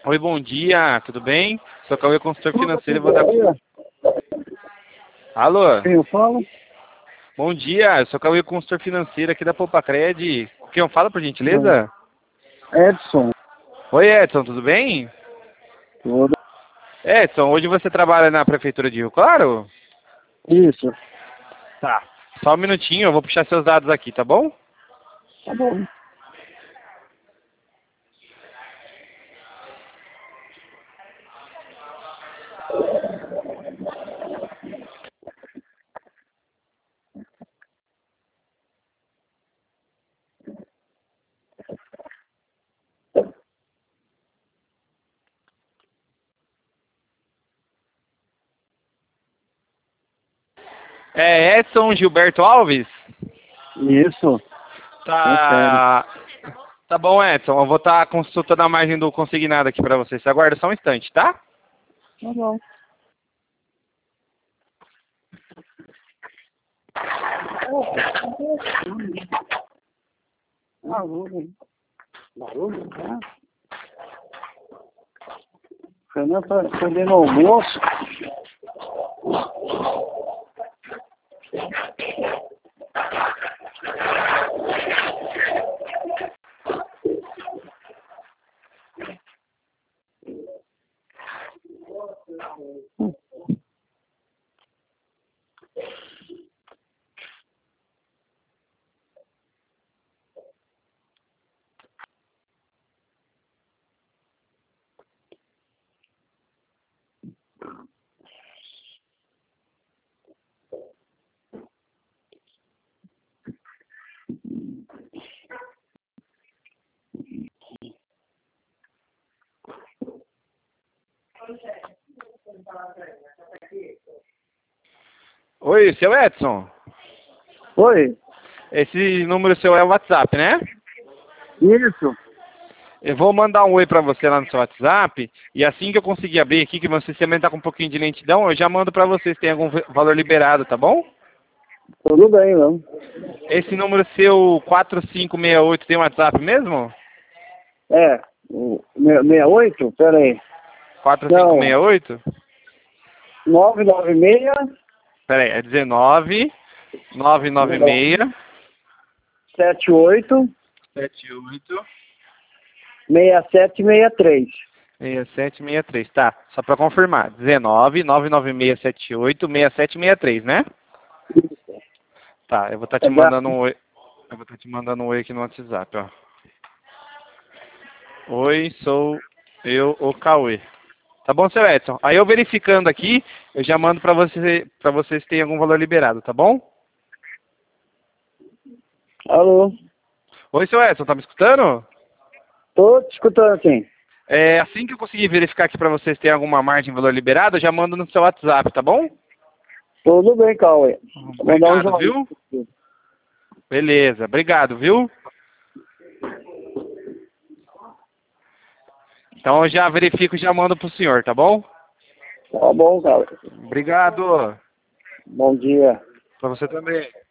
Oi, bom dia, tudo bem? Sou Cauê, consultor financeiro, vou dar... Alô? Quem eu falo? Bom dia, eu sou Cauê, consultor financeiro aqui da Poupacred. Quem fala, por gentileza? Edson. Oi, Edson, tudo bem? Tudo. Edson, hoje você trabalha na Prefeitura de Rio Claro? Isso. Tá. Só um minutinho, eu vou puxar seus dados aqui, tá bom? Tá bom. É Edson Gilberto Alves? Isso. É sério. Tá. Tá bom, Edson, eu vou estar consultando a margem do consignado aqui pra você. Você aguarda só um instante, tá? Tá bom. Barulho. Barulho, tá? O Fernando tá fazendo almoço. Oi, seu Edson. Oi. Esse número seu é o WhatsApp, né? Isso. Eu vou mandar um oi pra você lá no seu WhatsApp e assim que eu conseguir abrir aqui, que meu sistema tá com um pouquinho de lentidão, eu já mando pra você se tem algum valor liberado, tá bom? Tudo bem, não? Esse número seu 4568 tem WhatsApp mesmo? É. O 68? Pera aí. Não. 4568? 996 Pera aí, é 19 996 78 78 6763. 6763, tá. Só pra confirmar. 19 996 78 6763, né? Tá, eu vou estar te É da... mandando um oi. Eu vou estar te mandando um oi aqui no WhatsApp, ó. Oi, sou eu, o Cauê. Tá bom, seu Edson? Aí eu verificando aqui, eu já mando pra você se tem algum valor liberado, tá bom? Alô? Oi, seu Edson, tá me escutando? Tô te escutando, sim. É, assim que eu conseguir verificar aqui pra vocês se tem alguma margem de valor liberado, eu já mando no seu WhatsApp, tá bom? Tudo bem, Cauê. Vou mandar um Obrigado, joinha. viu? Beleza, obrigado, viu? Então eu já verifico e já mando pro senhor, tá bom? Tá bom, Cauê. Obrigado. Bom dia. Pra você também.